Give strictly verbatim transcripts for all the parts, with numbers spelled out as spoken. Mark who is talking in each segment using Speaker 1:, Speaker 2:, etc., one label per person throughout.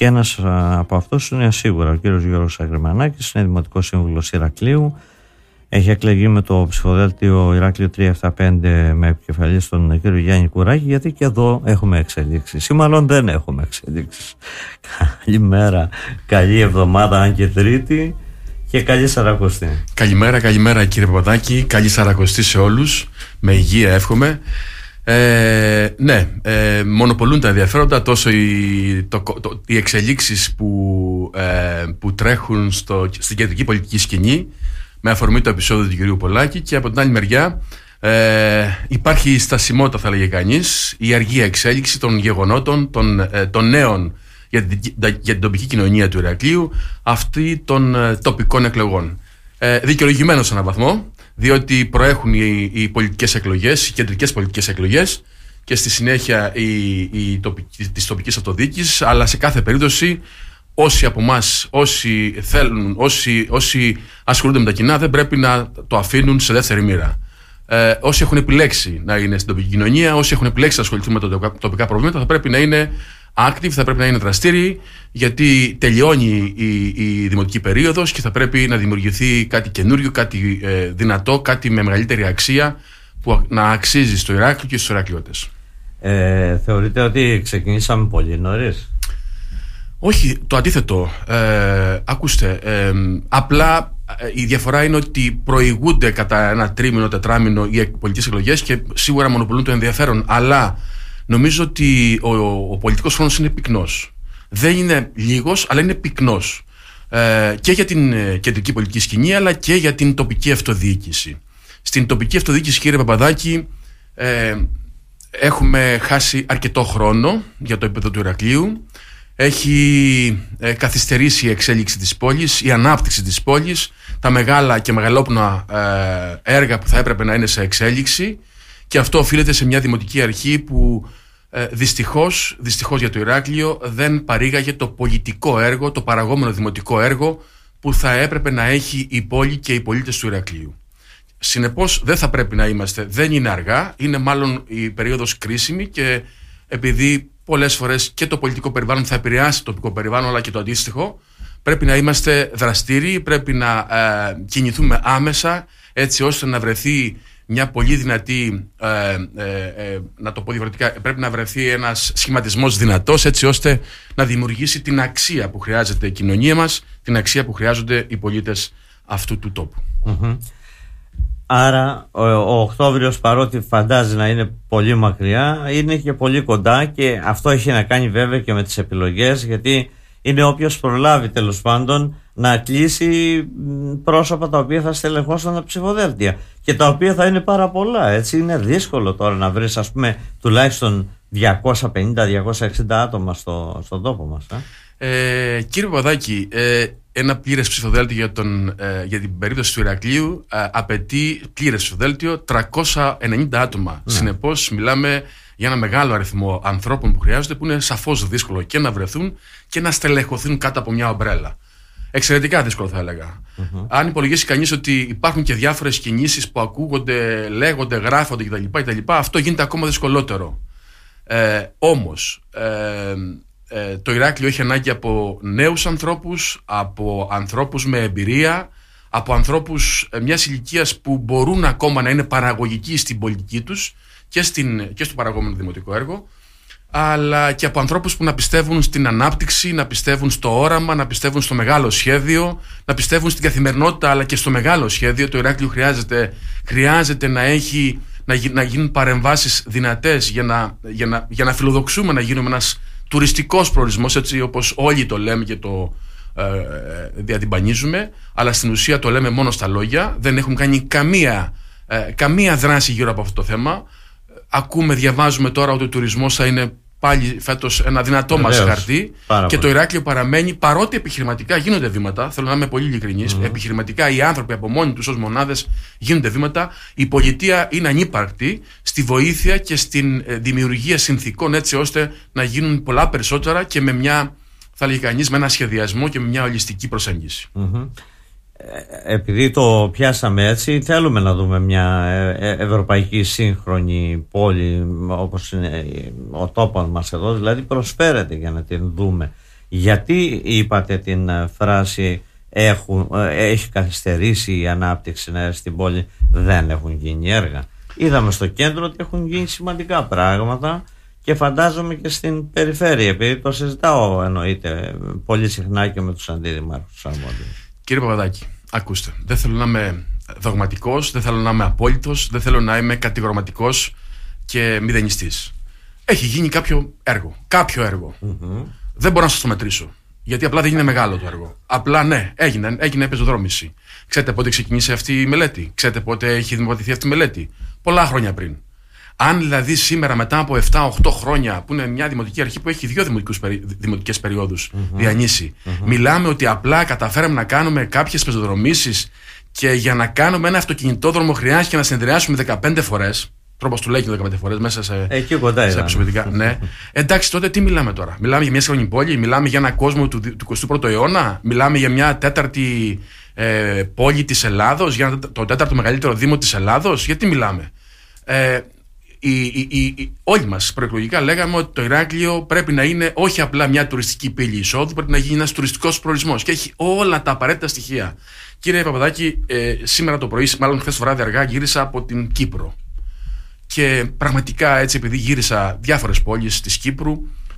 Speaker 1: και ένας από αυτούς είναι σίγουρα ο κύριος Γιώργος Αγριμανάκης, είναι Δημοτικός Σύμβουλος Ηρακλείου. Έχει εκλεγεί με το ψηφοδέλτιο Ηράκλειο τριακόσια πέντε με επικεφαλής τον κύριο Γιάννη Κουράκη, γιατί και εδώ έχουμε εξελίξεις ή μάλλον δεν έχουμε εξελίξεις. Καλημέρα, καλή εβδομάδα αν και Τρίτη και καλή Σαρακοστή.
Speaker 2: Καλημέρα, καλημέρα κύριε Παπαδάκη, καλή Σαρακοστή σε όλους, με υγεία εύχομαι. Ε, ναι, ε, μονοπολούν τα ενδιαφέροντα τόσο οι, το, το, οι εξελίξεις που, ε, που τρέχουν στο, στην κεντρική πολιτική σκηνή με αφορμή το επεισόδιο του κυρίου Πολάκη, και από την άλλη μεριά ε, υπάρχει στασιμότητα, θα λέγε κανείς, η αργή εξέλιξη των γεγονότων, των, ε, των νέων για την, για την τοπική κοινωνία του Ηρακλείου, αυτή των ε, τοπικών εκλογών. Ε, δικαιολογημένο σε έναν βαθμό, διότι προέχουν οι, οι πολιτικές εκλογές, οι κεντρικές πολιτικές εκλογές και στη συνέχεια η, η τοπική, της τοπικής αυτοδιοίκησης, αλλά σε κάθε περίπτωση όσοι από εμάς, όσοι θέλουν, όσοι, όσοι ασχολούνται με τα κοινά, δεν πρέπει να το αφήνουν σε δεύτερη μοίρα. Ε, όσοι έχουν επιλέξει να είναι στην τοπική κοινωνία, όσοι έχουν επιλέξει να ασχοληθούν με τα τοπικά προβλήματα, θα πρέπει να είναι active, θα πρέπει να είναι δραστήριοι, γιατί τελειώνει η, η δημοτική περίοδος και θα πρέπει να δημιουργηθεί κάτι καινούριο, κάτι ε, δυνατό, κάτι με μεγαλύτερη αξία που να αξίζει στο Ηράκλειο και στους Ηρακλειώτες.
Speaker 1: Ε, θεωρείτε ότι ξεκινήσαμε πολύ νωρίς?
Speaker 2: Όχι, το αντίθετο. Ε, ακούστε, ε, απλά ε, η διαφορά είναι ότι προηγούνται κατά ένα τρίμηνο, τετράμηνο οι πολιτικές εκλογές και σίγουρα μονοπολούν το ενδιαφέρον, αλλά νομίζω ότι ο, ο πολιτικός χρόνος είναι πυκνός. Δεν είναι λίγος, αλλά είναι πυκνός. Ε, και για την ε, κεντρική πολιτική σκηνή, αλλά και για την τοπική αυτοδιοίκηση. Στην τοπική αυτοδιοίκηση, κύριε Παπαδάκη, ε, έχουμε χάσει αρκετό χρόνο για το επίπεδο του Ηρακλείου. Έχει ε, καθυστερήσει η εξέλιξη της πόλης, η ανάπτυξη της πόλης, τα μεγάλα και μεγαλόπνοα ε, έργα που θα έπρεπε να είναι σε εξέλιξη, και αυτό οφείλεται σε μια δημοτική αρχή που ε, δυστυχώς, δυστυχώς για το Ηράκλειο δεν παρήγαγε το πολιτικό έργο, το παραγόμενο δημοτικό έργο που θα έπρεπε να έχει η πόλη και οι πολίτες του Ηρακλείου. Συνεπώς δεν θα πρέπει να είμαστε, δεν είναι αργά, είναι μάλλον η περίοδος κρίσιμη, και επειδή πολλές φορές και το πολιτικό περιβάλλον θα επηρεάσει το τοπικό περιβάλλον, αλλά και το αντίστοιχο, πρέπει να είμαστε δραστήριοι, πρέπει να ε, κινηθούμε άμεσα, έτσι ώστε να βρεθεί μια πολύ δυνατή, ε, ε, ε, να το πω διαφορετικά, πρέπει να βρεθεί ένας σχηματισμός δυνατός, έτσι ώστε να δημιουργήσει την αξία που χρειάζεται η κοινωνία μας, την αξία που χρειάζονται οι πολίτες αυτού του τόπου.
Speaker 1: Mm-hmm. Άρα ο, ο Οκτώβριος, παρότι φαντάζει να είναι πολύ μακριά, είναι και πολύ κοντά, και αυτό έχει να κάνει βέβαια και με τις επιλογές, γιατί είναι όποιος προλάβει τέλος πάντων να κλείσει πρόσωπα τα οποία θα στελεχώσουν τα ψηφοδέλτια, και τα οποία θα είναι πάρα πολλά, έτσι. Είναι δύσκολο τώρα να βρεις, ας πούμε, τουλάχιστον διακόσια πενήντα με διακόσια εξήντα άτομα στο, στον τόπο μας. Ε?
Speaker 2: Ε, κύριε Παπαδάκη, ε, ένα πλήρες ψηφοδέλτιο για, τον, ε, για την περίπτωση του Ηρακλείου ε, απαιτεί πλήρες ψηφοδέλτιο τριακόσια ενενήντα άτομα. Ναι. Συνεπώς μιλάμε για ένα μεγάλο αριθμό ανθρώπων που χρειάζονται, που είναι σαφώς δύσκολο και να βρεθούν και να στελεχωθούν κάτω από μια ομπρέλα. Εξαιρετικά δύσκολο, θα έλεγα. Mm-hmm. Αν υπολογίσει κανείς ότι υπάρχουν και διάφορες κινήσεις που ακούγονται, λέγονται, γράφονται κτλ., κτλ., αυτό γίνεται ακόμα δυσκολότερο. Ε, όμως, ε, ε, το Ηράκλειο έχει ανάγκη από νέους ανθρώπους, από ανθρώπους με εμπειρία, από ανθρώπους μιας ηλικίας που μπορούν ακόμα να είναι παραγωγικοί στην πολιτική τους και, στην, και στο παραγόμενο δημοτικό έργο, αλλά και από ανθρώπους που να πιστεύουν στην ανάπτυξη, να πιστεύουν στο όραμα, να πιστεύουν στο μεγάλο σχέδιο, να πιστεύουν στην καθημερινότητα, αλλά και στο μεγάλο σχέδιο. Το Ηράκλειο χρειάζεται, χρειάζεται να, έχει, να, γι, να γίνουν παρεμβάσεις δυνατές για να, για, να, για να φιλοδοξούμε να γίνουμε ένας τουριστικός προορισμός, έτσι όπως όλοι το λέμε και το ε, διατυμπανίζουμε, αλλά στην ουσία το λέμε μόνο στα λόγια. Δεν έχουμε κάνει καμία, ε, καμία δράση γύρω από αυτό το θέμα. Ακούμε, διαβάζουμε τώρα ότι ο τουρισμός θα είναι πάλι φέτος ένα δυνατό μας χαρτί, και το Ηράκλειο παραμένει, παρότι επιχειρηματικά γίνονται βήματα. Θέλω να είμαι πολύ ειλικρινής. Mm-hmm. Επιχειρηματικά οι άνθρωποι από μόνοι τους ως μονάδες γίνονται βήματα. Η πολιτεία είναι ανύπαρκτη στη βοήθεια και στην δημιουργία συνθήκων, έτσι ώστε να γίνουν πολλά περισσότερα και με μια, θα λέγει κανείς, με ένα σχεδιασμό και με μια ολιστική προσέγγιση. Mm-hmm.
Speaker 1: Επειδή το πιάσαμε έτσι, θέλουμε να δούμε μια ευρωπαϊκή σύγχρονη πόλη όπως είναι ο τόπος μας εδώ, δηλαδή προσφέρεται για να την δούμε. Γιατί είπατε την φράση έχουν, έχει καθυστερήσει η ανάπτυξη στην πόλη, δεν έχουν γίνει έργα? Είδαμε στο κέντρο ότι έχουν γίνει σημαντικά πράγματα και φαντάζομαι και στην περιφέρεια, επειδή το συζητάω εννοείται πολύ συχνά και με τους αντιδημάρχους αρμόδιους.
Speaker 2: Κύριε Παπαδάκη, ακούστε, δεν θέλω να είμαι δογματικός, δεν θέλω να είμαι απόλυτος, δεν θέλω να είμαι κατηγορηματικός και μηδενιστής. Έχει γίνει κάποιο έργο, κάποιο έργο. Mm-hmm. Δεν μπορώ να σας το μετρήσω, γιατί απλά δεν είναι μεγάλο το έργο. Απλά ναι, έγινε, έγινε πεζοδρόμηση. Ξέρετε πότε ξεκίνησε αυτή η μελέτη? Ξέρετε πότε έχει δημοπρατηθεί αυτή η μελέτη? Πολλά χρόνια πριν. Αν δηλαδή σήμερα, μετά από επτά οχτώ χρόνια, που είναι μια δημοτική αρχή που έχει δύο δημοτικές περιόδους mm-hmm. διανύσει, mm-hmm. μιλάμε ότι απλά καταφέραμε να κάνουμε κάποιες πεζοδρομήσεις και για να κάνουμε ένα αυτοκινητόδρομο χρειάστηκε να συνεδριάσουμε δεκαπέντε φορές. Τρόπος του λέει και δεκαπέντε φορές μέσα σε,
Speaker 1: εκεί κοντά
Speaker 2: σε επισοπητικά. Ναι. Εντάξει, τότε τι μιλάμε τώρα? Μιλάμε για μια σύγχρονη πόλη, μιλάμε για ένα κόσμο του, του εικοστού πρώτου αιώνα, μιλάμε για μια τέταρτη ε, πόλη της Ελλάδος, για το τέταρτο μεγαλύτερο δήμο της Ελλάδος. Γιατί μιλάμε? Ε, οι, οι, οι, οι, όλοι μας προεκλογικά λέγαμε ότι το Ηράκλειο πρέπει να είναι όχι απλά μια τουριστική πύλη εισόδου, πρέπει να γίνει ένας τουριστικός προορισμός και έχει όλα τα απαραίτητα στοιχεία. Κύριε Παπαδάκη, ε, σήμερα το πρωί, μάλλον χθες το βράδυ αργά, γύρισα από την Κύπρο. Και πραγματικά έτσι, επειδή γύρισα διάφορες πόλεις της Κύπρου,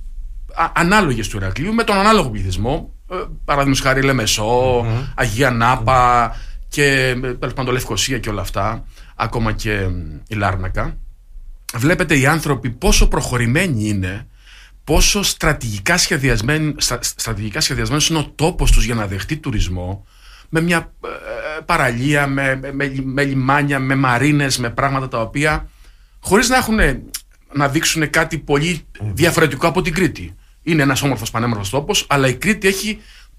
Speaker 2: α, ανάλογες του Ηρακλείου, με τον ανάλογο πληθυσμό, ε, παραδείγματος χάρη Λεμεσό, mm-hmm. Αγία Νάπα mm-hmm. και τέλος πάντων Λευκοσία και όλα αυτά, ακόμα και ε, η Λάρνακα. Βλέπετε οι άνθρωποι πόσο προχωρημένοι είναι, πόσο στρατηγικά σχεδιασμένοι, στρα, στρατηγικά σχεδιασμένος είναι ο τόπος τους για να δεχτεί τουρισμό, με μια ε, παραλία, με, με, με, με λιμάνια, με μαρίνες, με πράγματα τα οποία χωρίς να έχουν να δείξουν κάτι πολύ διαφορετικό από την Κρήτη. Είναι ένας όμορφος πανέμορφος τόπος, αλλά η Κρήτη έχει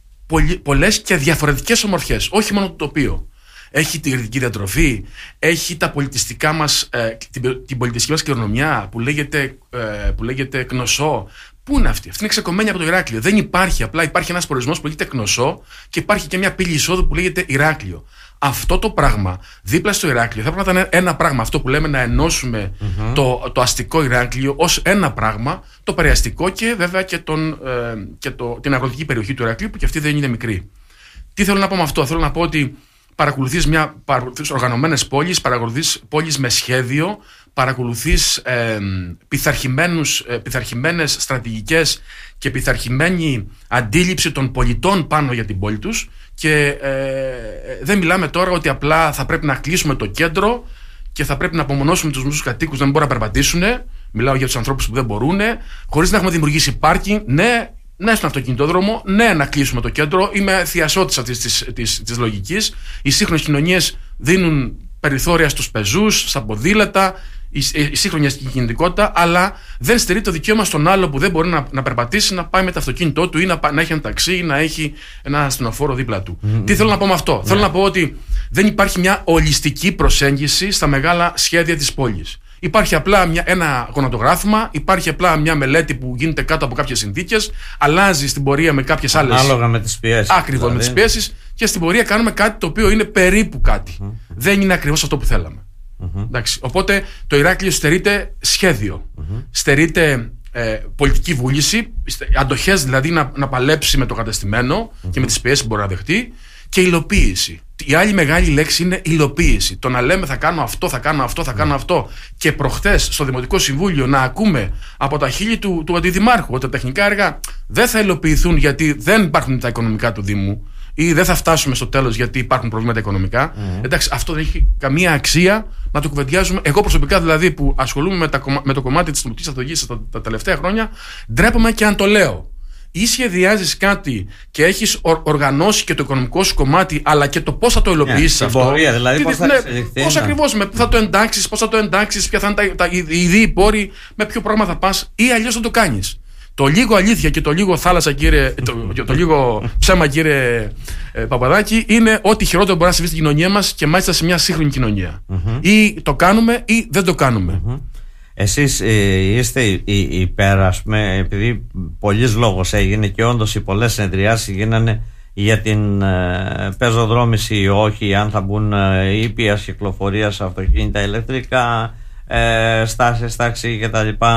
Speaker 2: πολλές και διαφορετικές ομορφιές, όχι μόνο το τοπίο. Έχει την κρητική διατροφή, έχει τα πολιτιστικά μας, ε, την, την πολιτιστική μας κληρονομιά που λέγεται, ε, που λέγεται Κνωσό. Πού είναι αυτή? Αυτή είναι ξεκομμένη από το Ηράκλειο. Δεν υπάρχει, απλά υπάρχει ένας προορισμός που λέγεται Κνωσό και υπάρχει και μια πύλη εισόδου που λέγεται Ηράκλειο. Αυτό το πράγμα δίπλα στο Ηράκλειο θα πρέπει να ήταν ένα πράγμα, αυτό που λέμε να ενώσουμε mm-hmm. το, το αστικό Ηράκλειο ως ένα πράγμα, το περιαστικό και βέβαια και, τον, ε, και το, την αγροτική περιοχή του Ηράκλειου, που και αυτή δεν είναι μικρή. Τι θέλω να πω με αυτό? Θέλω να πω ότι παρακολουθείς, μια, παρακολουθείς οργανωμένες πόλεις, παρακολουθείς πόλεις με σχέδιο, παρακολουθείς ε, πειθαρχημένους, ε, πειθαρχημένες στρατηγικές και πειθαρχημένη αντίληψη των πολιτών πάνω για την πόλη τους και ε, δεν μιλάμε τώρα ότι απλά θα πρέπει να κλείσουμε το κέντρο και θα πρέπει να απομονώσουμε τους μισούς κατοίκους να μην μπορούν να περπατήσουν. Μιλάω για τους ανθρώπους που δεν μπορούν, χωρίς να έχουμε δημιουργήσει πάρκινγκ. Ναι, ναι στον αυτοκινητόδρομο, ναι να κλείσουμε το κέντρο. Είμαι θειασότης αυτής της, της, της λογικής. Οι σύγχρονες κοινωνίες δίνουν περιθώρια στους πεζούς, στα ποδήλατα, η, η σύγχρονη αστική κινητικότητα, αλλά δεν στερεί το δικαίωμα στον άλλο που δεν μπορεί να, να περπατήσει να πάει με το αυτοκίνητό του ή να, να έχει ένα ταξί ή να έχει ένα ασθενοφόρο δίπλα του. Mm-hmm. Τι θέλω να πω με αυτό? Yeah. Θέλω να πω ότι δεν υπάρχει μια ολιστική προσέγγιση στα μεγάλα σχέδια της πόλης. Υπάρχει απλά μια, ένα γονατογράφημα, υπάρχει απλά μια μελέτη που γίνεται κάτω από κάποιες συνθήκες, αλλάζει στην πορεία με κάποιες άλλες.
Speaker 1: Ανάλογα με τις πιέσεις.
Speaker 2: Ακριβώς, δηλαδή. Με τις πιέσεις, και στην πορεία κάνουμε κάτι το οποίο είναι περίπου κάτι. Mm-hmm. Δεν είναι ακριβώς αυτό που θέλαμε. Mm-hmm. Εντάξει, οπότε το Ηράκλειο στερείται σχέδιο, mm-hmm. στερείται ε, πολιτική βούληση, αντοχές δηλαδή να, να παλέψει με το κατεστημένο mm-hmm. και με τις πιέσεις που μπορεί να δεχτεί, και υλοποίηση. Η άλλη μεγάλη λέξη είναι υλοποίηση. Το να λέμε θα κάνω αυτό, θα κάνω αυτό, θα κάνω αυτό, και προχθές στο Δημοτικό Συμβούλιο να ακούμε από τα χείλη του, του Αντιδημάρχου ότι τα τεχνικά έργα δεν θα υλοποιηθούν γιατί δεν υπάρχουν τα οικονομικά του Δήμου ή δεν θα φτάσουμε στο τέλος γιατί υπάρχουν προβλήματα οικονομικά. Mm. Εντάξει, αυτό δεν έχει καμία αξία να το κουβεντιάζουμε. Εγώ προσωπικά δηλαδή που ασχολούμαι με, τα, με το κομμάτι της νομικής αυτοδιοίκησης τα, τα τελευταία χρόνια, ντρέπομαι και αν το λέω. Ή σχεδιάζεις κάτι και έχεις οργανώσει και το οικονομικό σου κομμάτι, αλλά και το πώς θα το υλοποιήσεις yeah, αυτό.
Speaker 1: Πορεία, δηλαδή, πώς θα,
Speaker 2: πώς ακριβώς, με πού θα το εντάξεις, πώς θα το εντάξεις, ποια θα είναι τα, τα, οι ίδιοι πόροι, με ποιο πρόγραμμα θα πας, ή αλλιώς θα το κάνεις. Το λίγο αλήθεια και το λίγο θάλασσα, κύριε, το, το λίγο ψέμα, κύριε ε, Παπαδάκη, είναι ότι χειρότερο μπορεί να συμβεί στην κοινωνία μας και μάλιστα σε μια σύγχρονη κοινωνία. Mm-hmm. Ή το κάνουμε ή δεν το κάνουμε. Mm-hmm.
Speaker 1: Εσείς ε, είστε υπέρ, ας πούμε, επειδή πολλής λόγος έγινε και όντως οι πολλές συνεδριάσεις γίνανε για την ε, πεζοδρόμηση ή όχι, αν θα μπουν ε, ήπιας κυκλοφορίας αυτοκίνητα ηλεκτρικά, ε, στάσεις, τάξη κτλ.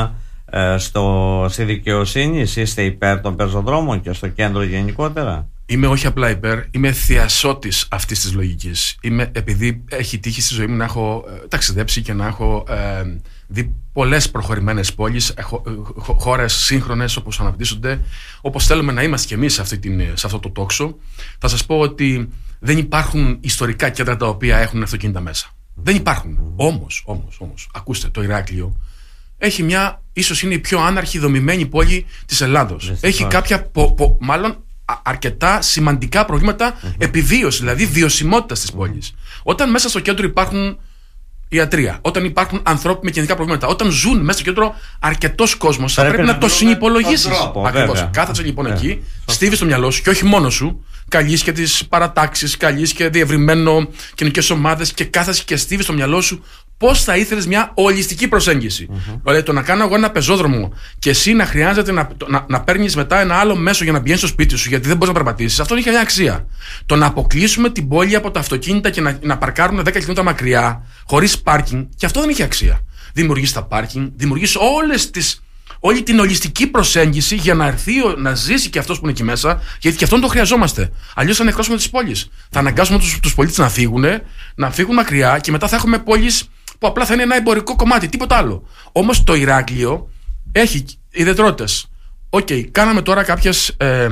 Speaker 1: ε, στο, στη δικαιοσύνη, είστε υπέρ των πεζοδρόμων και στο κέντρο γενικότερα?
Speaker 2: Είμαι όχι απλά υπέρ, είμαι θειασότης αυτής της λογικής. Είμαι, επειδή έχει τύχει στη ζωή μου να έχω ε, ταξιδέψει και να έχω ε, δει πολλές προχωρημένες πόλεις, έχω, ε, χώρες σύγχρονες όπως αναπτύσσονται, όπως θέλουμε να είμαστε κι εμείς σε, αυτή την, σε αυτό το τόξο. Θα σας πω ότι δεν υπάρχουν ιστορικά κέντρα τα οποία έχουν αυτοκίνητα μέσα. Δεν υπάρχουν. Όμως, όμως, όμως, ακούστε, το Ηράκλειο έχει μια, ίσως είναι η πιο άναρχη δομημένη πόλη της Ελλάδος. Έχει κάποια, πο, πο, μάλλον αρκετά σημαντικά προβλήματα mm-hmm. επιβίωσης, δηλαδή βιωσιμότητας της πόλης. Mm-hmm. Όταν μέσα στο κέντρο υπάρχουν ιατρεία, όταν υπάρχουν ανθρώποι με κοινωνικά προβλήματα, όταν ζουν μέσα στο κέντρο αρκετός κόσμος, θα πρέπει, πρέπει να, να το συνυπολογίσεις. Ακριβώς. Κάθεσαι λοιπόν yeah. εκεί, στίβεις το μυαλό σου και όχι μόνο σου, καλείς και τις παρατάξεις, καλείς και διευρυμένο κοινωνικές ομάδες και κάθεσαι και στίβεις το μυαλό σου πώς θα ήθελες μια ολιστική προσέγγιση. Mm-hmm. Δηλαδή, το να κάνω εγώ ένα πεζόδρομο και εσύ να χρειάζεται να, να, να παίρνεις μετά ένα άλλο μέσο για να πηγαίνεις στο σπίτι σου, γιατί δεν μπορείς να περπατήσεις, αυτό έχει μια αξία. Το να αποκλείσουμε την πόλη από τα αυτοκίνητα και να, να παρκάρουν δέκα χιλιόμετρα μακριά, χωρίς πάρκινγκ, και αυτό δεν έχει αξία. Δημιουργείς τα πάρκινγκ, δημιουργείς όλες τις. Όλη την ολιστική προσέγγιση για να έρθει να ζήσει και αυτός που είναι εκεί μέσα, γιατί και αυτόν το χρειαζόμαστε. Αλλιώς θα νεκρώσουμε τις πόλεις. Θα αναγκάσουμε τους, τους πολίτες να φύγουν, να φύγουν μακριά και μετά θα έχουμε πόλεις που απλά θα είναι ένα εμπορικό κομμάτι, τίποτα άλλο. Όμως το Ηράκλειο έχει ιδιαιτερότητες. Οκ, okay, κάναμε τώρα κάποιες. Ε, ε,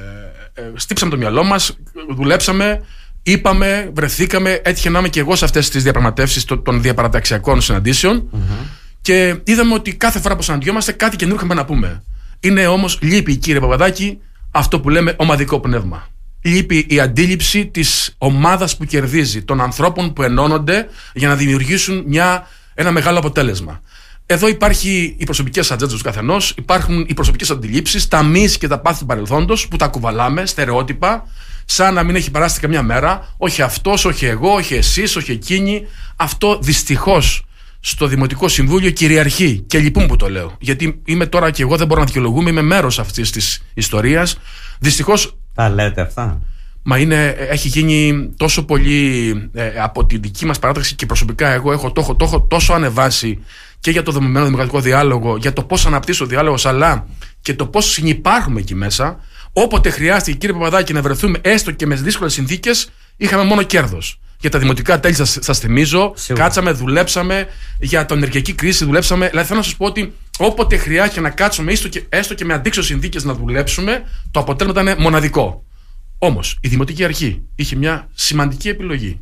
Speaker 2: ε, στύψαμε το μυαλό μας, δουλέψαμε, είπαμε, βρεθήκαμε. Έτυχε να είμαι και εγώ σε αυτές τις διαπραγματεύσεις των διαπαραταξιακών συναντήσεων. Mm-hmm. Και είδαμε ότι κάθε φορά που συναντιόμαστε κάτι καινούργιο είχαμε να πούμε. Είναι όμως, λείπει, κύριε Παπαδάκη, αυτό που λέμε ομαδικό πνεύμα. Λείπει η αντίληψη της ομάδας που κερδίζει, των ανθρώπων που ενώνονται για να δημιουργήσουν μια, ένα μεγάλο αποτέλεσμα. Εδώ υπάρχει οι προσωπικές ατζέντες του καθενός, υπάρχουν οι προσωπικές αντιλήψεις, τα μυς και τα πάθη του παρελθόντος που τα κουβαλάμε, στερεότυπα, σαν να μην έχει περάσει καμιά μέρα. Όχι αυτός, όχι εγώ, όχι εσείς, όχι εκείνοι. Αυτό δυστυχώς στο Δημοτικό Συμβούλιο κυριαρχεί και λυπούμαι που το λέω. Γιατί είμαι τώρα και εγώ, δεν μπορώ να δικαιολογούμε, είμαι μέρος αυτής της ιστορίας. Δυστυχώς.
Speaker 1: Τα λέτε αυτά.
Speaker 2: Μα είναι, έχει γίνει τόσο πολύ ε, από τη δική μας παράταξη και προσωπικά εγώ έχω, το, έχω, το έχω τόσο ανεβάσει και για το δομημένο δημοκρατικό διάλογο, για το πώς αναπτύσσει ο διάλογος, αλλά και το πώς συνυπάρχουμε εκεί μέσα. Όποτε χρειάστηκε, κύριε Παπαδάκη, να βρεθούμε έστω και με δύσκολες συνθήκες, είχαμε μόνο κέρδος. Για τα δημοτικά τέλη, σας, σας θυμίζω, Σίγουρα. κάτσαμε, δουλέψαμε. Για την ενεργειακή κρίση δουλέψαμε. Δηλαδή, θέλω να σας πω ότι όποτε χρειάστηκε να κάτσουμε, έστω και, έστω και με αντίξωες συνθήκες να δουλέψουμε, το αποτέλεσμα ήταν μοναδικό. Όμως, η Δημοτική Αρχή είχε μια σημαντική επιλογή.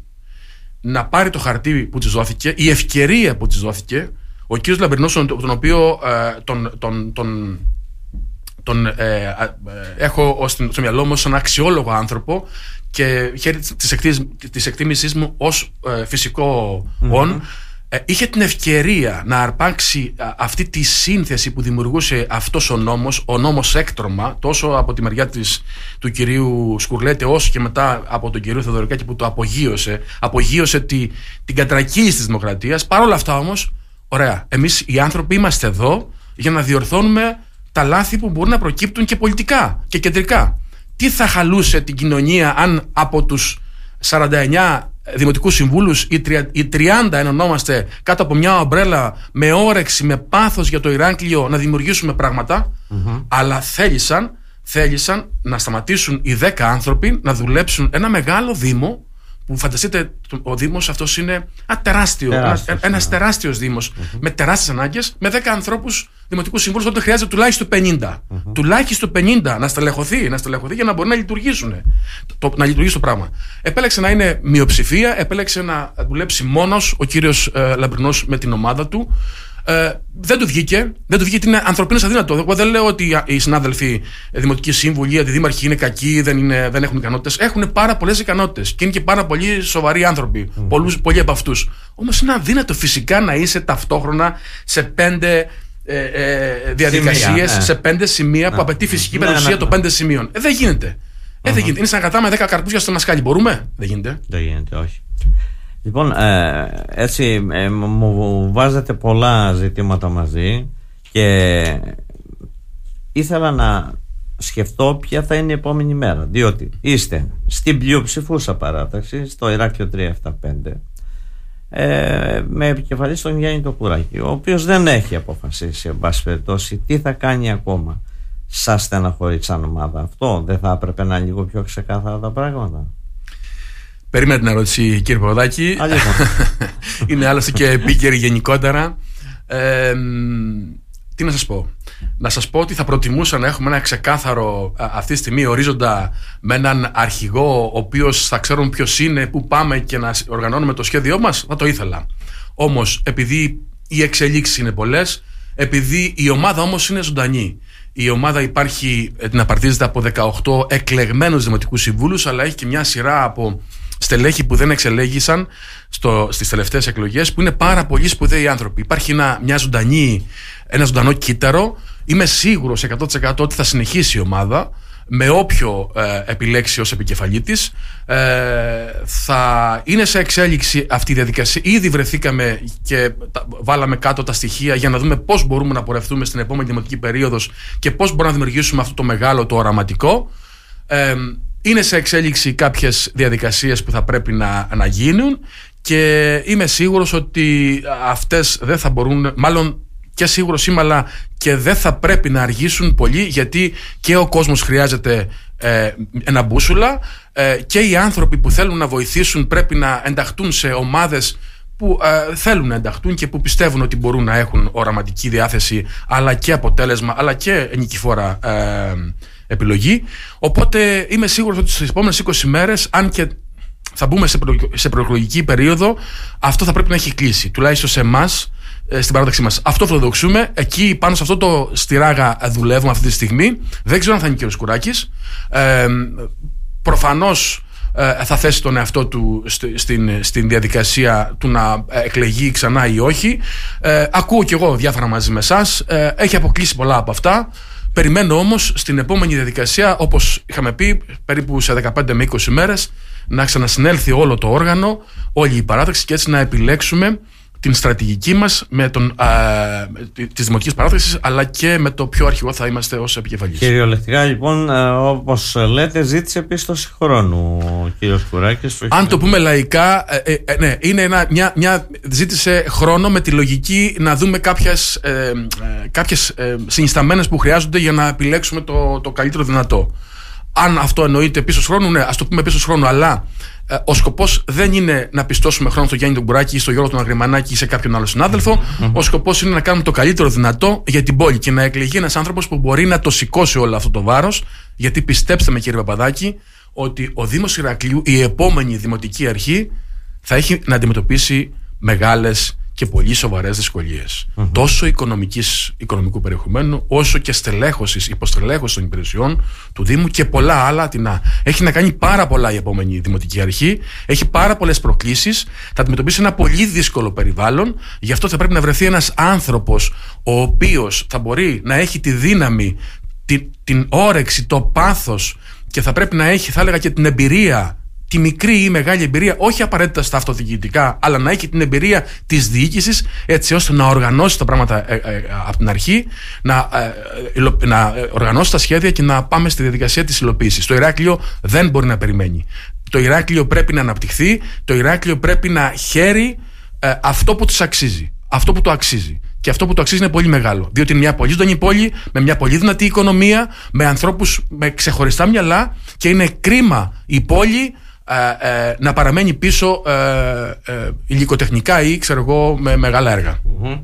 Speaker 2: Να πάρει το χαρτί που της δόθηκε, η ευκαιρία που της δόθηκε. Ο κ. Λαμπρινός, τον οποίο ε, τον, τον, τον, τον ε, ε, έχω στο μυαλό μου ως έναν αξιόλογο άνθρωπο και χέρι της εκτίμησής μου ως ε, φυσικό όν, mm-hmm. ε, είχε την ευκαιρία να αρπάξει α, αυτή τη σύνθεση που δημιουργούσε αυτός ο νόμος, ο νόμος έκτρωμα, τόσο από τη μεριά της, του κυρίου Σκουρλέτε, όσο και μετά από τον κύριο Θεοδωρικάκη που το απογείωσε, απογείωσε τη, την κατρακύληση της δημοκρατίας. Παρ' όλα αυτά όμως, ωραία, εμείς οι άνθρωποι είμαστε εδώ για να διορθώνουμε τα λάθη που μπορούν να προκύπτουν και πολιτικά και κεντρικά. Τι θα χαλούσε την κοινωνία αν από τους σαράντα εννιά δημοτικούς συμβούλους οι τριάντα ενωνόμαστε κάτω από μια ομπρέλα με όρεξη, με πάθος για το Ηράκλειο να δημιουργήσουμε πράγματα, mm-hmm. αλλά θέλησαν, θέλησαν να σταματήσουν οι δέκα άνθρωποι να δουλέψουν ένα μεγάλο δήμο που φανταστείτε ο Δήμος αυτός είναι ένα τεράστιο, τεράστιος, ένας, ένας τεράστιος Δήμος mm-hmm. με τεράστιες ανάγκες, με δέκα ανθρώπους δημοτικούς συμβούλους, όταν χρειάζεται τουλάχιστον πενήντα. Mm-hmm. Τουλάχιστον πενήντα να στελεχωθεί, να στελεχωθεί για να μπορεί να λειτουργήσουν. Το, να λειτουργήσει το πράγμα. Επέλεξε να είναι μειοψηφία, επέλεξε να δουλέψει μόνος ο κύριος ε, Λαμπρινός με την ομάδα του. Ε, δεν του βγήκε, δεν του βγήκε, είναι ανθρωπίνως αδύνατο. Εγώ δεν λέω ότι οι συνάδελφοι δημοτικοί σύμβουλοι, οι αντιδήμαρχοι είναι κακοί, δεν, είναι, δεν έχουν ικανότητες. Έχουν πάρα πολλές ικανότητες και είναι και πάρα πολλοί σοβαροί άνθρωποι. Mm. Πολλούς, πολλοί από αυτούς. Όμως είναι αδύνατο φυσικά να είσαι ταυτόχρονα σε πέντε ε, ε, διαδικασίες, ε. σε πέντε σημεία που απαιτεί φυσική περιουσία των πέντε σημείων. Ε, δεν γίνεται. Ε, δεν γίνεται. Είναι σαν να κρατάμε δέκα καρπούζια στο μασκάλι. Μπορούμε? Δεν γίνεται.
Speaker 1: Δεν γίνεται, όχι. Λοιπόν, ε, έτσι ε, μου βάζετε πολλά ζητήματα μαζί και ήθελα να σκεφτώ ποια θα είναι η επόμενη μέρα, διότι είστε στην πλειοψηφούσα παράταξη στο Ηράκλειο τριακόσια εβδομήντα πέντε, ε, με επικεφαλής τον Γιάννη τον Κουράκη, ο οποίος δεν έχει αποφασίσει εν πάση περιπτώσει τι θα κάνει ακόμα. Σας στεναχωρεί σαν ομάδα αυτό? Δεν θα έπρεπε να είναι λίγο πιο ξεκάθαρα τα πράγματα?
Speaker 2: Περίμενα την ερώτηση, κύριε Παπαδάκη. Είναι άλλωστε και επίκαιρη γενικότερα. ε, Τι να σας πω? Να σας πω ότι θα προτιμούσα να έχουμε ένα ξεκάθαρο αυτή τη στιγμή ορίζοντα με έναν αρχηγό ο οποίος θα ξέρουν ποιος είναι, πού πάμε και να οργανώνουμε το σχέδιό μας. Θα το ήθελα. Όμως επειδή οι εξελίξεις είναι πολλές, επειδή η ομάδα όμως είναι ζωντανή, η ομάδα υπάρχει, την απαρτίζεται από δεκαοκτώ εκλεγμένους δημοτικούς συμβούλους, αλλά έχει και μια σειρά από στελέχη που δεν εξελέγησαν στο, στις τελευταίες εκλογές, που είναι πάρα πολύ σπουδαίοι άνθρωποι. Υπάρχει ένα, μια ζωντανή, ένα ζωντανό κύτταρο. Είμαι σίγουρος εκατό τοις εκατό ότι θα συνεχίσει η ομάδα με όποιο ε, επιλέξει ως επικεφαλή της. Ε, θα είναι σε εξέλιξη αυτή η διαδικασία. Ήδη βρεθήκαμε και τα, βάλαμε κάτω τα στοιχεία για να δούμε πώς μπορούμε να πορευτούμε στην επόμενη δημοτική περίοδος και πώς μπορούμε να δημιουργήσουμε αυτό το μεγάλο, το οραματικό. Ε, είναι σε εξέλιξη κάποιες διαδικασίες που θα πρέπει να, να γίνουν και είμαι σίγουρος ότι αυτές δεν θα μπορούν, μάλλον και σίγουρος είμαι, αλλά και δεν θα πρέπει να αργήσουν πολύ, γιατί και ο κόσμος χρειάζεται ε, ένα μπούσουλα ε, και οι άνθρωποι που θέλουν να βοηθήσουν πρέπει να ενταχτούν σε ομάδες που ε, θέλουν να ενταχτούν και που πιστεύουν ότι μπορούν να έχουν οραματική διάθεση, αλλά και αποτέλεσμα, αλλά και νικηφόρα ε, επιλογή. Οπότε είμαι σίγουρος ότι στις επόμενες είκοσι μέρες, αν και θα μπούμε σε, προ, σε προεκλογική περίοδο, αυτό θα πρέπει να έχει κλείσει, τουλάχιστον σε εμάς, στην παράταξή μας. Αυτό φιλοδοξούμε. Εκεί πάνω σε αυτό το στιράγα δουλεύουμε αυτή τη στιγμή. Δεν ξέρω αν θα είναι και ο Κουράκης. Ε, προφανώς ε, θα θέσει τον εαυτό του στη, στην, στην διαδικασία του να εκλεγεί ξανά ή όχι. Ε, ακούω κι εγώ διάφορα μαζί με εσάς. Ε, έχει αποκλείσει πολλά από αυτά. Περιμένω όμως στην επόμενη διαδικασία, όπως είχαμε πει, περίπου σε δεκαπέντε με είκοσι μέρες, να ξανασυνέλθει όλο το όργανο, όλη η παράταξη, και έτσι να επιλέξουμε την στρατηγική μας με τον, α, της δημοτικής παράταξης, αλλά και με το ποιο αρχηγό θα είμαστε ως επικεφαλής.
Speaker 1: Κυριολεκτικά λοιπόν, όπως λέτε, ζήτησε πίστοση χρόνου ο κύριος Κουράκης.
Speaker 2: Αν το πούμε λαϊκά, ε, ε, ναι, είναι ένα, μια, μια, ζήτησε χρόνο με τη λογική να δούμε κάποιες, ε, ε, κάποιες ε, συνισταμένες που χρειάζονται για να επιλέξουμε το, το καλύτερο δυνατό. Αν αυτό εννοείται πίστος χρόνου, ναι, ας το πούμε πίστος χρόνου, αλλά ε, ο σκοπός δεν είναι να πιστώσουμε χρόνο στο Γιάννη τον Κουράκη ή στο Γιώργο τον Αγριμανάκη ή σε κάποιον άλλο συνάδελφο. Mm-hmm. Ο σκοπός είναι να κάνουμε το καλύτερο δυνατό για την πόλη και να εκλεγεί ένας άνθρωπος που μπορεί να το σηκώσει όλο αυτό το βάρος. Γιατί πιστέψτε με, κύριε Παπαδάκη, ότι ο Δήμος Ηρακλείου, η επόμενη δημοτική αρχή, θα έχει να αντιμετωπίσει μεγάλες και πολύ σοβαρές δυσκολίες. Mm-hmm. Τόσο οικονομικής, οικονομικού περιεχομένου, όσο και στελέχωσης, υποστελέχωσης των υπηρεσιών του Δήμου και πολλά άλλα. Τινά. Έχει να κάνει πάρα πολλά η επόμενη δημοτική αρχή. Έχει πάρα πολλές προκλήσεις. Θα αντιμετωπίσει ένα πολύ δύσκολο περιβάλλον. Γι' αυτό θα πρέπει να βρεθεί ένας άνθρωπος ο οποίος θα μπορεί να έχει τη δύναμη, την, την όρεξη, το πάθος, και θα πρέπει να έχει, θα έλεγα, και την εμπειρία, τη μικρή ή μεγάλη εμπειρία, όχι απαραίτητα στα αυτοδιοικητικά, αλλά να έχει την εμπειρία της διοίκησης, έτσι ώστε να οργανώσει τα πράγματα ε, ε, από την αρχή, να, ε, να οργανώσει τα σχέδια και να πάμε στη διαδικασία της υλοποίησης. Το Ηράκλειο δεν μπορεί να περιμένει. Το Ηράκλειο πρέπει να αναπτυχθεί, το Ηράκλειο πρέπει να χαίρει ε, αυτό που της αξίζει, αυτό που το αξίζει. Και αυτό που το αξίζει είναι πολύ μεγάλο. Διότι είναι μια πολύ ζωντανή πόλη, με μια πολύ δυνατή οικονομία, με ανθρώπους με ξεχωριστά μυαλά, και είναι κρίμα η πόλη Ε, ε, να παραμένει πίσω ε, ε, υλικοτεχνικά ή, ξέρω εγώ, με μεγάλα έργα.
Speaker 1: Mm-hmm.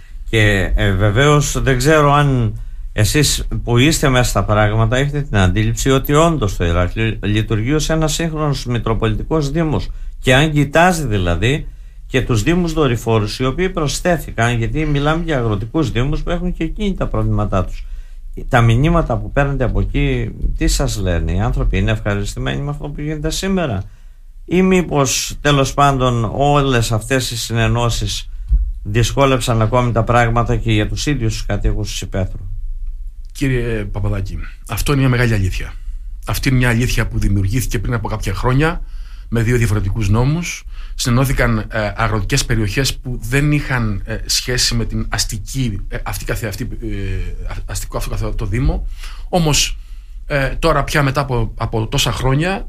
Speaker 1: Και ε, βεβαίως δεν ξέρω αν εσείς που είστε μέσα στα πράγματα έχετε την αντίληψη ότι όντως το Ηράκλειο λειτουργεί ως ένας σύγχρονος μητροπολιτικός δήμος, και αν κοιτάζει δηλαδή και τους δήμους δορυφόρους οι οποίοι προσθέθηκαν, γιατί μιλάμε για αγροτικούς δήμους που έχουν και εκείνοι τα προβλήματά τους. Τα μηνύματα που παίρνετε από εκεί, τι σας λένε? Οι άνθρωποι είναι ευχαριστημένοι με αυτό που γίνεται σήμερα, ή μήπως τέλος πάντων όλες αυτές οι συνενώσεις δυσκόλεψαν ακόμη τα πράγματα και για τους ίδιους τους κατοίκους της υπαίθρου?
Speaker 2: Κύριε Παπαδάκη, αυτό είναι μια μεγάλη αλήθεια. Αυτή είναι μια αλήθεια που δημιουργήθηκε πριν από κάποια χρόνια με δύο διαφορετικούς νόμους. Συνενώθηκαν ε, αγροτικές περιοχές που δεν είχαν ε, σχέση με την αστική, ε, αυτή καθεαυτή, ε, αστικό αυτό καθεαυτό το Δήμο. Όμως ε, τώρα πια μετά από, από τόσα χρόνια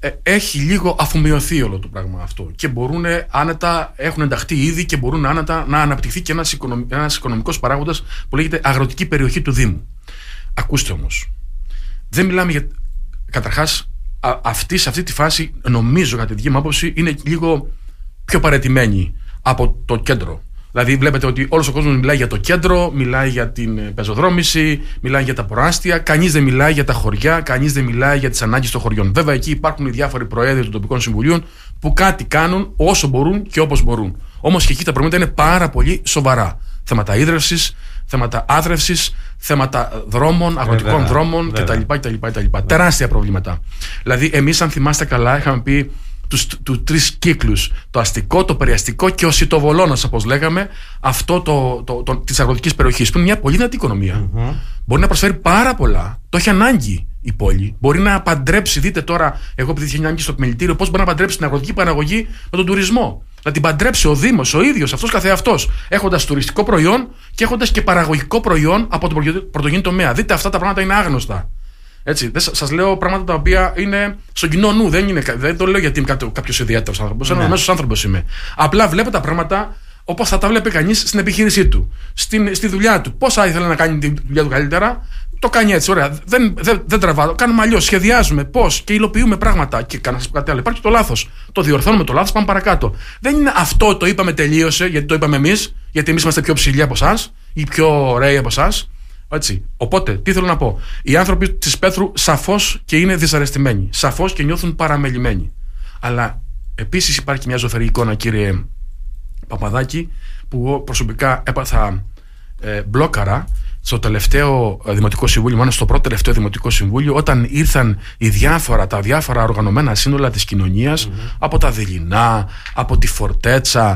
Speaker 2: ε, έχει λίγο αφομοιωθεί όλο το πράγμα αυτό και μπορούν άνετα, έχουν ενταχθεί ήδη και μπορούν άνετα να αναπτυχθεί και ένας, οικονομ, ένας οικονομικός παράγοντας που λέγεται αγροτική περιοχή του Δήμου. Ακούστε όμως, δεν μιλάμε για. Καταρχάς, α, αυτή, σε αυτή τη φάση, νομίζω, κατά τη δική μου άποψη, είναι λίγο πιο παραιτημένη από το κέντρο. Δηλαδή, βλέπετε ότι όλος ο κόσμος μιλάει για το κέντρο, μιλάει για την πεζοδρόμηση, μιλάει για τα προάστια. Κανείς δεν μιλάει για τα χωριά, κανείς δεν μιλάει για τις ανάγκες των χωριών. Βέβαια, εκεί υπάρχουν οι διάφοροι προέδροι των τοπικών συμβουλίων που κάτι κάνουν όσο μπορούν και όπως μπορούν. Όμως και εκεί τα προβλήματα είναι πάρα πολύ σοβαρά. Θέματα ίδρευσης, θέματα άδρευσης, θέματα δρόμων, αγροτικών βέβαια, δρόμων κτλ. κτλ. Τεράστια προβλήματα. Δηλαδή, εμείς, αν θυμάστε καλά, είχαμε πει τους του, τρεις κύκλους. Το αστικό, το περιαστικό και ο σιτοβολώνας, όπως λέγαμε, αυτό το, το, το, της αγροτικής περιοχής, που είναι μια πολύ δυνατή οικονομία. Mm-hmm. Μπορεί να προσφέρει πάρα πολλά. Το έχει ανάγκη η πόλη. Μπορεί να παντρέψει, δείτε τώρα, εγώ επειδή είχε ανάγκη στο επιμελητήριο, πώς μπορεί να παντρέψει την αγροτική παραγωγή με τον τουρισμό. Να την παντρέψει ο Δήμος, ο ίδιος, αυτός καθεαυτός, έχοντας τουριστικό προϊόν και έχοντας και παραγωγικό προϊόν από τον πρωτογενή τομέα. Δείτε, αυτά τα πράγματα είναι άγνωστα. Έτσι, σας λέω πράγματα τα οποία είναι στον κοινό νου. Δεν, είναι, δεν το λέω γιατί είμαι κάποιος ιδιαίτερος άνθρωπος. Ένας μέσος άνθρωπος είμαι. Απλά βλέπω τα πράγματα όπως θα τα βλέπει κανείς στην επιχείρησή του, στην, στη δουλειά του. Πώς θα ήθελε να κάνει τη δουλειά του καλύτερα, το κάνει έτσι. Ωραία. Δεν, δεν, δεν τραβάω. Κάνουμε αλλιώς. Σχεδιάζουμε πώς και υλοποιούμε πράγματα. Και κάνω κάτι άλλο. Υπάρχει το λάθος. Το διορθώνουμε το λάθος, πάμε παρακάτω. Δεν είναι αυτό το είπαμε τελείωσε, γιατί το είπαμε εμείς, γιατί εμείς είμαστε πιο ψηλοί από εσάς ή πιο ωραίοι από εσάς. Έτσι. Οπότε, τι θέλω να πω. Οι άνθρωποι της Πέθρου σαφώς και είναι δυσαρεστημένοι. Σαφώς και νιώθουν παραμελημένοι. Αλλά επίσης υπάρχει μια ζωφερή εικόνα, κύριε Παπαδάκη, που προσωπικά έπαθα ε, μπλόκαρα στο τελευταίο Δημοτικό Συμβούλιο, μάλλον στο πρώτο τελευταίο Δημοτικό Συμβούλιο, όταν ήρθαν οι διάφορα, τα διάφορα οργανωμένα σύνολα της κοινωνίας, mm-hmm. από τα Δειλινά, από τη Φορτέτσα,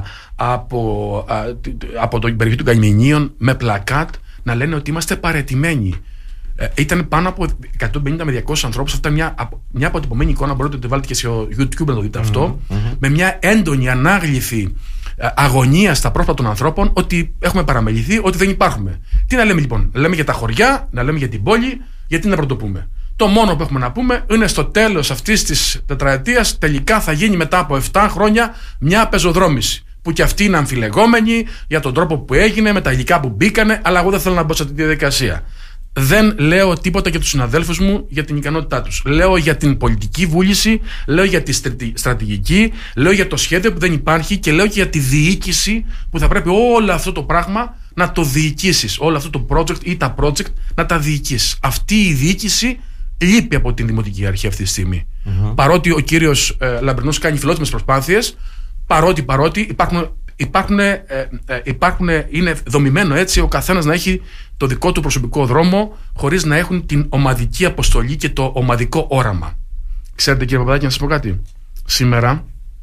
Speaker 2: από, α, από το περιοχή των Καλλιμενίων, με πλακάτ, να λένε ότι είμαστε παραιτημένοι. Ε, ήταν πάνω από εκατόν πενήντα με διακόσιους ανθρώπους. Αυτή ήταν μια, μια αποτυπωμένη εικόνα. Μπορείτε να τη βάλετε και στο YouTube να το δείτε mm-hmm. αυτό. Mm-hmm. Με μια έντονη ανάγλυφη ε, αγωνία στα πρόσωπα των ανθρώπων ότι έχουμε παραμεληθεί, ότι δεν υπάρχουμε. Τι να λέμε λοιπόν, να λέμε για τα χωριά, να λέμε για την πόλη, γιατί να πρωτοπούμε. Το μόνο που έχουμε να πούμε είναι στο τέλος αυτής της τετραετίας τελικά θα γίνει μετά από επτά χρόνια μια πεζοδρόμηση. Που και αυτή είναι αμφιλεγόμενη για τον τρόπο που έγινε, με τα υλικά που μπήκανε, αλλά εγώ δεν θέλω να μπω σε αυτή τη διαδικασία. Δεν λέω τίποτα για τους συναδέλφους μου για την ικανότητά τους. Λέω για την πολιτική βούληση, λέω για τη στρατηγική, λέω για το σχέδιο που δεν υπάρχει και λέω και για τη διοίκηση που θα πρέπει όλο αυτό το πράγμα να το διοικήσεις. Όλο αυτό το project ή τα project να τα διοικήσεις. Αυτή η διοίκηση λείπει από την Δημοτική Αρχή αυτή τη στιγμή. Mm-hmm. Παρότι ο κύριος ε, Λαμπρινός κάνει φιλότιμες προσπάθειες, παρότι, παρότι υπάρχουν, υπάρχουν, ε, ε, υπάρχουν, είναι δομημένο έτσι ο καθένας να έχει το δικό του προσωπικό δρόμο χωρίς να έχουν την ομαδική αποστολή και το ομαδικό όραμα. Ξέρετε κύριε Παπαδάκη, να σας πω κάτι. Σήμερα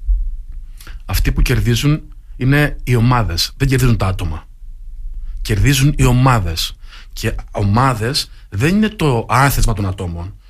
Speaker 2: αυτοί που κερδίζουν είναι οι ομάδες, δεν κερδίζουν τα άτομα. Κερδίζουν οι ομάδες. Και ομάδες δεν είναι το άθεσμα των ατόμων.